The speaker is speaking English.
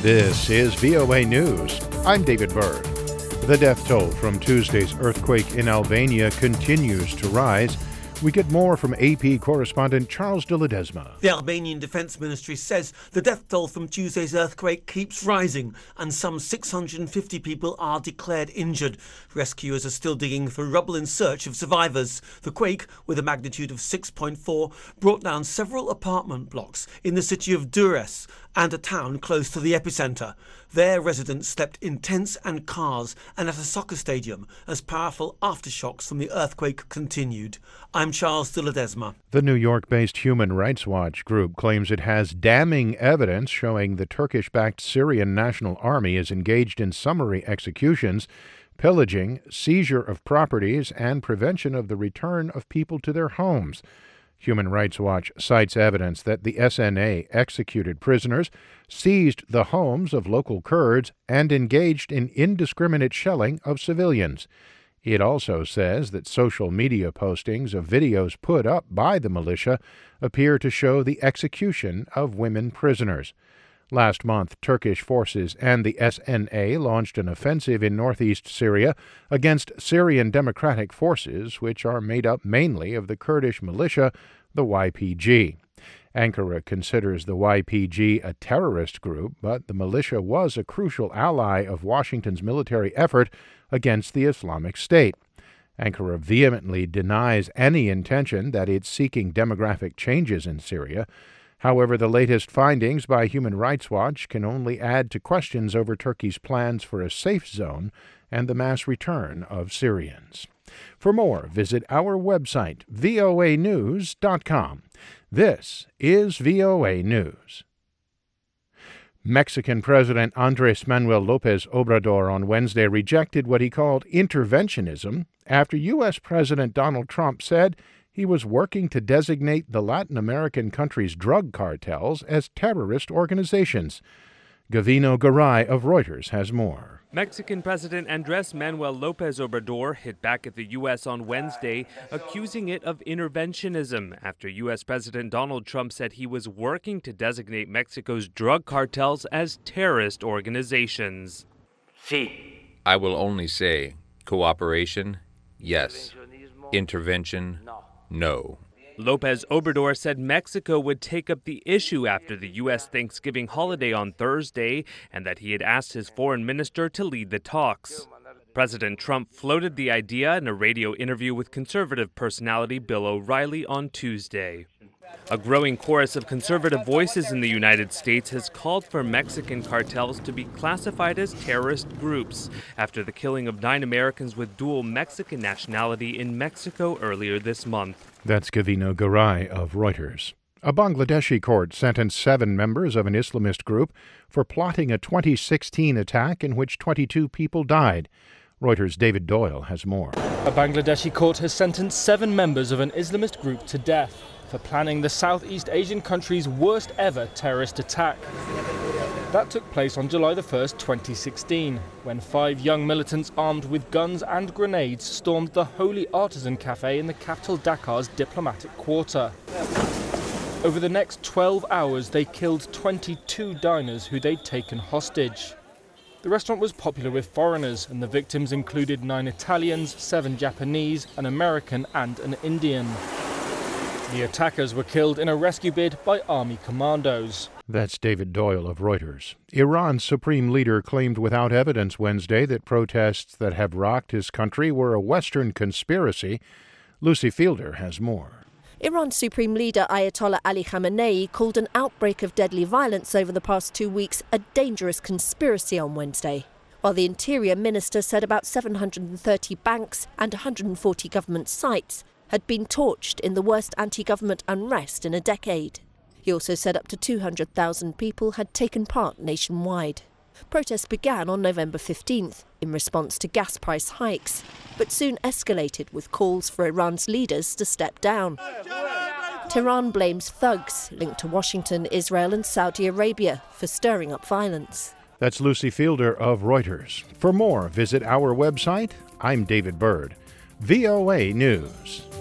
This is VOA News. I'm David Byrd. The death toll from Tuesday's earthquake in Albania continues to rise. We get more from AP correspondent Charles de Ledesma. The Albanian Defence Ministry says the death toll from Tuesday's earthquake keeps rising and some 650 people are declared injured. Rescuers are still digging through rubble in search of survivors. The quake, with a magnitude of 6.4, brought down several apartment blocks in the city of Durrës and a town close to the epicentre. There, residents slept in tents and cars and at a soccer stadium as powerful aftershocks from the earthquake continued. I'm Charles de Ledesma. The New York-based Human Rights Watch group claims it has damning evidence showing the Turkish-backed Syrian National Army is engaged in summary executions, pillaging, seizure of properties, and prevention of the return of people to their homes. Human Rights Watch cites evidence that the SNA executed prisoners, seized the homes of local Kurds, and engaged in indiscriminate shelling of civilians. It also says that social media postings of videos put up by the militia appear to show the execution of women prisoners. Last month, Turkish forces and the SNA launched an offensive in northeast Syria against Syrian Democratic Forces, which are made up mainly of the Kurdish militia, the YPG. Ankara considers the YPG a terrorist group, but the militia was a crucial ally of Washington's military effort against the Islamic State. Ankara vehemently denies any intention that it's seeking demographic changes in Syria. However, the latest findings by Human Rights Watch can only add to questions over Turkey's plans for a safe zone and the mass return of Syrians. For more, visit our website, voanews.com. This is VOA News. Mexican President Andrés Manuel López Obrador on Wednesday rejected what he called interventionism after U.S. President Donald Trump said he was working to designate the Latin American country's drug cartels as terrorist organizations. Gavino Garay of Reuters has more. Mexican President Andrés Manuel López Obrador hit back at the U.S. on Wednesday, accusing it of interventionism after U.S. President Donald Trump said he was working to designate Mexico's drug cartels as terrorist organizations. I will only say cooperation, yes. Intervention, no. López Obrador said Mexico would take up the issue after the U.S. Thanksgiving holiday on Thursday and that he had asked his foreign minister to lead the talks. President Trump floated the idea in a radio interview with conservative personality Bill O'Reilly on Tuesday. A growing chorus of conservative voices in the United States has called for Mexican cartels to be classified as terrorist groups after the killing of 9 Americans with dual Mexican nationality in Mexico earlier this month. That's Gavino Garay of Reuters. A Bangladeshi court sentenced 7 members of an Islamist group for plotting a 2016 attack in which 22 people died. Reuters' David Doyle has more. A Bangladeshi court has sentenced 7 members of an Islamist group to death for planning the Southeast Asian country's worst ever terrorist attack. That took place on July 1st, 2016, when 5 young militants armed with guns and grenades stormed the Holy Artisan Cafe in the capital Dakar's diplomatic quarter. Over the next 12 hours, they killed 22 diners who they'd taken hostage. The restaurant was popular with foreigners, and the victims included 9 Italians, 7 Japanese, an American and an Indian. The attackers were killed in a rescue bid by army commandos. That's David Doyle of Reuters. Iran's supreme leader claimed without evidence Wednesday that protests that have rocked his country were a Western conspiracy. Lucy Fielder has more. Iran's supreme leader Ayatollah Ali Khamenei called an outbreak of deadly violence over the past 2 weeks a dangerous conspiracy on Wednesday, while the Interior Minister said about 730 banks and 140 government sites had been torched in the worst anti-government unrest in a decade. He also said up to 200,000 people had taken part nationwide. Protests began on November 15th in response to gas price hikes, but soon escalated with calls for Iran's leaders to step down. Tehran blames thugs linked to Washington, Israel and Saudi Arabia for stirring up violence. That's Lucy Fielder of Reuters. For more, visit our website. I'm David Byrd. VOA News.